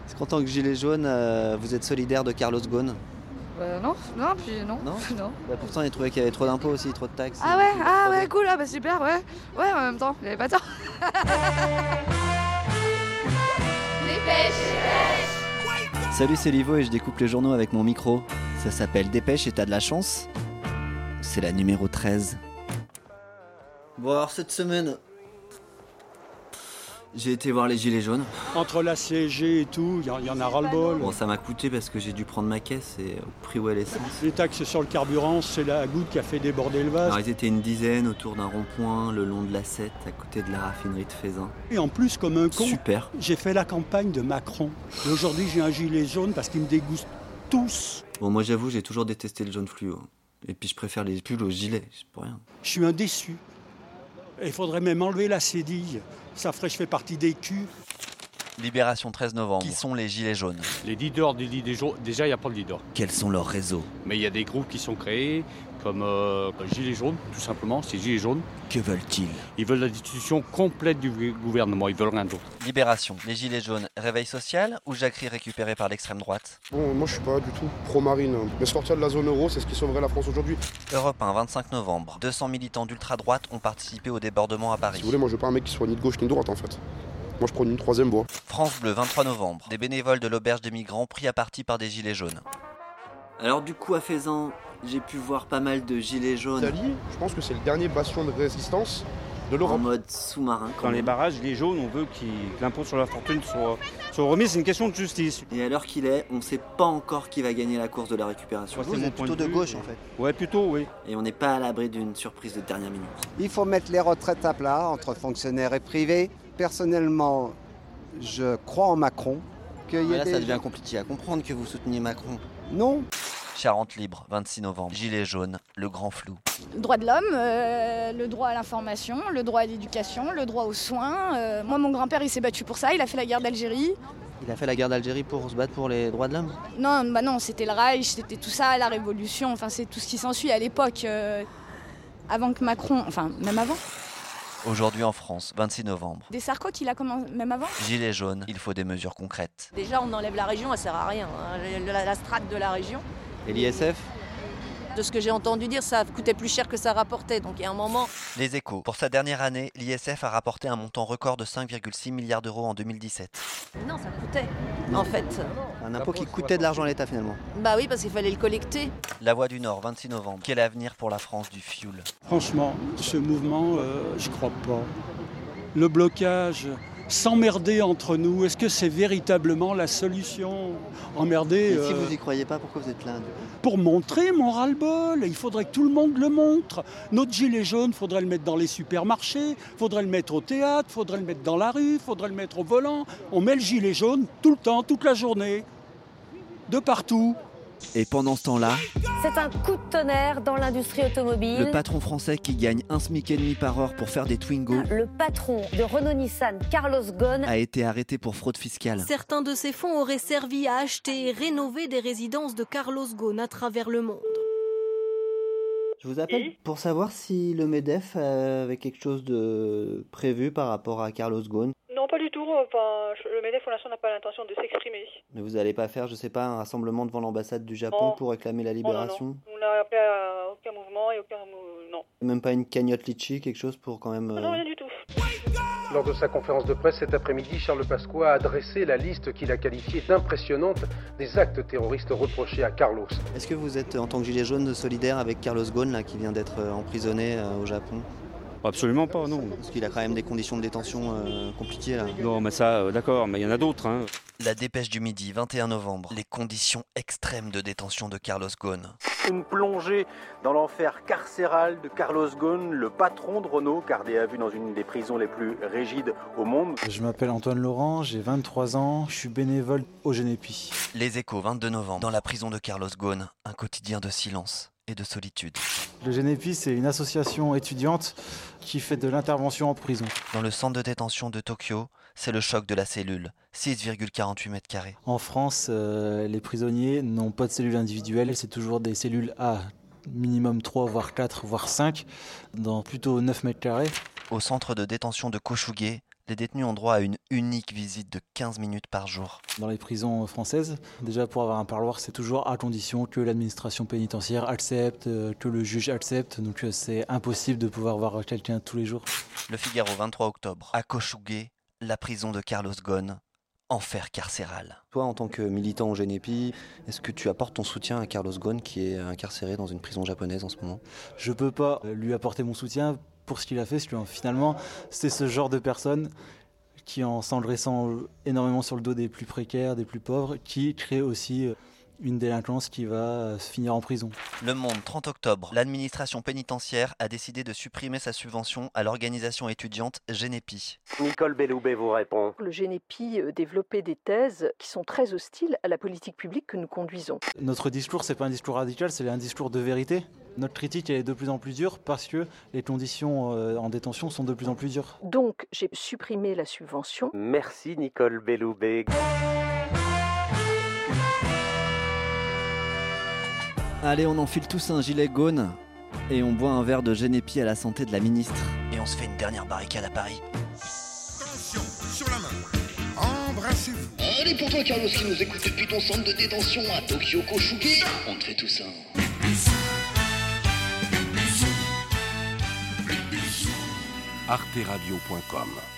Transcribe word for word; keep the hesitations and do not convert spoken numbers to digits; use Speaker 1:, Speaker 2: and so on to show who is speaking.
Speaker 1: Est-ce qu'en tant que gilet jaune, euh, vous êtes solidaire de Carlos Ghosn?
Speaker 2: Euh, non, non, puis non.
Speaker 1: Non,
Speaker 2: non.
Speaker 1: Bah, pourtant, il trouvait qu'il y avait trop d'impôts aussi, trop de taxes.
Speaker 2: Ah ouais, ah ouais, cool, ah bah super, ouais. Ouais, en même temps, il avait pas tort.
Speaker 1: Salut, c'est Livo et je découpe les journaux avec mon micro. Ça s'appelle Dépêche et t'as de la chance. C'est la numéro treize. Bon alors cette semaine, j'ai été voir les gilets jaunes.
Speaker 3: Entre la C S G et tout, il y, y en a ras-le-bol.
Speaker 1: Bon, ça m'a coûté parce que j'ai dû prendre ma caisse et au prix où est l'essence.
Speaker 3: Les taxes sur le carburant, c'est la goutte qui a fait déborder le vase.
Speaker 1: Alors ils étaient une dizaine autour d'un rond-point le long de l'A sept à côté de la raffinerie de Feyzin.
Speaker 3: Et en plus, comme un con,
Speaker 1: Super.
Speaker 3: j'ai fait la campagne de Macron. Et aujourd'hui, j'ai un gilet jaune parce qu'ils me dégoûtent tous.
Speaker 1: Bon, moi j'avoue, j'ai toujours détesté le jaune fluo. Et puis je préfère les pulls aux gilets, c'est pour rien.
Speaker 3: Je suis un déçu. Il faudrait même enlever la cédille. Ça ferait que je fais partie des culs.
Speaker 4: Libération treize novembre. Qui sont les gilets jaunes?
Speaker 5: Les leaders des gilets jaunes, déjà il n'y a pas de leader.
Speaker 1: Quels sont leurs réseaux?
Speaker 5: Mais il y a des groupes qui sont créés, comme euh, Gilets jaunes, tout simplement, c'est Gilets jaunes.
Speaker 1: Que veulent-ils?
Speaker 5: Ils veulent la destitution complète du gouvernement, ils veulent rien d'autre.
Speaker 4: Libération. Les gilets jaunes, réveil social ou jacquerie récupérée par l'extrême droite?
Speaker 6: Bon, moi je suis pas du tout pro-marine. Mais sortir de la zone euro, c'est ce qui sauverait la France aujourd'hui.
Speaker 4: Europe un, vingt-cinq novembre. deux cents militants d'ultra-droite ont participé au débordement à Paris.
Speaker 6: Si vous voulez, moi je veux pas un mec qui soit ni de gauche ni de droite en fait. Moi je prends une troisième voie.
Speaker 4: France Bleu, vingt-trois novembre. Des bénévoles de l'auberge des migrants pris à partie par des gilets jaunes.
Speaker 1: Alors du coup à Feyzin, j'ai pu voir pas mal de gilets jaunes.
Speaker 6: L'Italie, je pense que c'est le dernier bastion de résistance de
Speaker 1: En
Speaker 6: l'Europe.
Speaker 1: mode sous-marin.
Speaker 7: Dans les barrages, les jaunes, on veut que l'impôt sur la fortune soit, soit remis, c'est une question de justice.
Speaker 1: Et à l'heure qu'il est, on sait pas encore qui va gagner la course de la récupération.
Speaker 7: Moi, c'est mon point de vue.
Speaker 8: en fait.
Speaker 7: Ouais, plutôt, oui.
Speaker 1: Et on n'est pas à l'abri d'une surprise de dernière minute.
Speaker 8: Il faut mettre les retraites à plat entre fonctionnaires et privés. Personnellement, je crois en Macron. Qu'il y a
Speaker 1: Là,
Speaker 8: des...
Speaker 1: ça devient compliqué à comprendre que vous souteniez Macron.
Speaker 8: Non.
Speaker 4: Charente libre, vingt-six novembre. Gilets jaunes, le grand flou.
Speaker 9: Le droit de l'homme, euh, le droit à l'information, le droit à l'éducation, le droit aux soins. Euh, moi, mon grand-père, il s'est battu pour ça, il a fait la guerre d'Algérie.
Speaker 1: Il a fait la guerre d'Algérie pour se battre pour les droits de l'homme?
Speaker 9: Non, bah non, c'était le Reich, c'était tout ça, la Révolution, enfin c'est tout ce qui s'ensuit à l'époque, euh, avant que Macron, enfin même avant.
Speaker 4: Aujourd'hui en France, vingt-six novembre.
Speaker 9: Des Sarkozy, il a commencé même avant.
Speaker 4: Gilets jaunes, il faut des mesures concrètes.
Speaker 10: Déjà, on enlève la région, elle sert à rien, hein, la, la strate de la région.
Speaker 1: Et l'I S F?
Speaker 10: De ce que j'ai entendu dire, ça coûtait plus cher que ça rapportait. Donc il y a un moment...
Speaker 4: Les Échos. Pour sa dernière année, l'I S F a rapporté un montant record de cinq virgule six milliards d'euros en deux mille dix-sept.
Speaker 10: Non, ça coûtait, en fait.
Speaker 1: Un impôt qui coûtait de l'argent à l'État finalement.
Speaker 10: Bah oui, parce qu'il fallait le collecter.
Speaker 4: La Voix du Nord, vingt-six novembre. Quel avenir pour la France du fioul?
Speaker 3: Franchement, ce mouvement, euh, je crois pas. Le blocage, s'emmerder entre nous, est-ce que c'est véritablement la solution? Emmerder...
Speaker 1: Et si
Speaker 3: euh,
Speaker 1: vous y croyez pas, pourquoi vous êtes là?
Speaker 3: Pour montrer mon ras-le-bol, il faudrait que tout le monde le montre. Notre gilet jaune, il faudrait le mettre dans les supermarchés, il faudrait le mettre au théâtre, il faudrait le mettre dans la rue, il faudrait le mettre au volant. On met le gilet jaune tout le temps, toute la journée, de partout.
Speaker 1: Et pendant ce temps-là,
Speaker 11: c'est un coup de tonnerre dans l'industrie automobile.
Speaker 1: le patron français qui gagne un SMIC et demi par heure pour faire des Twingo
Speaker 11: Le patron de Renault-Nissan, Carlos Ghosn,
Speaker 1: a été arrêté pour fraude fiscale.
Speaker 12: Certains de ces fonds auraient servi à acheter et rénover des résidences de Carlos Ghosn à travers le monde.
Speaker 1: Je vous appelle pour savoir si le MEDEF avait quelque chose de prévu par rapport à Carlos Ghosn.
Speaker 2: Non, pas du tout. Enfin, le MEDEF, pour l'instant, n'a pas l'intention de s'exprimer.
Speaker 1: Mais vous n'allez pas faire, je sais pas, un rassemblement devant l'ambassade du Japon
Speaker 2: Non.
Speaker 1: pour réclamer la libération?
Speaker 2: Non, non, non. On n'a appelé à aucun mouvement et aucun... Non.
Speaker 1: Même pas une cagnotte litchi, quelque chose pour quand même... euh,
Speaker 2: Non, rien du tout.
Speaker 13: Lors de sa conférence de presse cet après-midi, Charles Pasqua a dressé la liste qu'il a qualifiée d'impressionnante des actes terroristes reprochés à Carlos.
Speaker 1: Est-ce que vous êtes, en tant que gilet jaune, solidaire avec Carlos Ghosn, là, qui vient d'être euh, emprisonné euh, au Japon?
Speaker 7: Absolument pas, non.
Speaker 1: Parce qu'il a quand même des conditions de détention euh, compliquées, là.
Speaker 7: Non, mais ça, euh, d'accord, mais il y en a d'autres, hein.
Speaker 4: La Dépêche du Midi, vingt et un novembre. Les conditions extrêmes de détention de Carlos Ghosn.
Speaker 14: Une plongée dans l'enfer carcéral de Carlos Ghosn, le patron de Renault, gardé à vue dans une des prisons les plus rigides au monde.
Speaker 15: Je m'appelle Antoine Laurent, j'ai vingt-trois ans, je suis bénévole au Genépi.
Speaker 4: Les Échos, vingt-deux novembre. Dans la prison de Carlos Ghosn, un quotidien de silence et de solitude.
Speaker 15: Le Genépi, c'est une association étudiante qui fait de l'intervention en prison.
Speaker 4: Dans le centre de détention de Tokyo, c'est le choc de la cellule, six virgule quarante-huit mètres carrés.
Speaker 15: En France, euh, les prisonniers n'ont pas de cellules individuelles, c'est toujours des cellules A, minimum trois, voire quatre, voire cinq, dans plutôt neuf mètres carrés.
Speaker 4: Au centre de détention de Koshugé, Les détenus ont droit à une unique visite de quinze minutes par jour.
Speaker 15: Dans les prisons françaises, déjà pour avoir un parloir, c'est toujours à condition que l'administration pénitentiaire accepte, que le juge accepte, donc c'est impossible de pouvoir voir quelqu'un tous les jours.
Speaker 4: Le Figaro, vingt-trois octobre. À Kochougé, la prison de Carlos Ghosn, enfer carcéral.
Speaker 1: Toi, en tant que militant au Génépi, est-ce que tu apportes ton soutien à Carlos Ghosn qui est incarcéré dans une prison japonaise en ce moment ?
Speaker 15: Je peux pas lui apporter mon soutien pour ce qu'il a fait, parce que finalement, c'est ce genre de personne qui, en s'engraissant énormément sur le dos des plus précaires, des plus pauvres, qui crée aussi une délinquance qui va se finir en prison.
Speaker 4: Le Monde, trente octobre. L'administration pénitentiaire a décidé de supprimer sa subvention à l'organisation étudiante Génépi.
Speaker 14: Nicole Belloubet vous répond.
Speaker 16: Le Génépi développait des thèses qui sont très hostiles à la politique publique que nous conduisons.
Speaker 15: Notre discours, c'est pas un discours radical, c'est un discours de vérité. Notre critique elle est de plus en plus dure parce que les conditions en détention sont de plus en plus dures.
Speaker 16: Donc j'ai supprimé la subvention.
Speaker 14: Merci Nicole Belloubet.
Speaker 1: Allez, on enfile tous un gilet Ghosn et on boit un verre de Génépi à la santé de la ministre.
Speaker 4: Et on se fait une dernière barricade à Paris.
Speaker 17: Attention, sur la main, embrassez-vous.
Speaker 18: Allez pour toi Carlos qui nous écoute depuis ton centre de détention à Tokyo Kochougé, on te fait tout ça.
Speaker 17: arte radio point com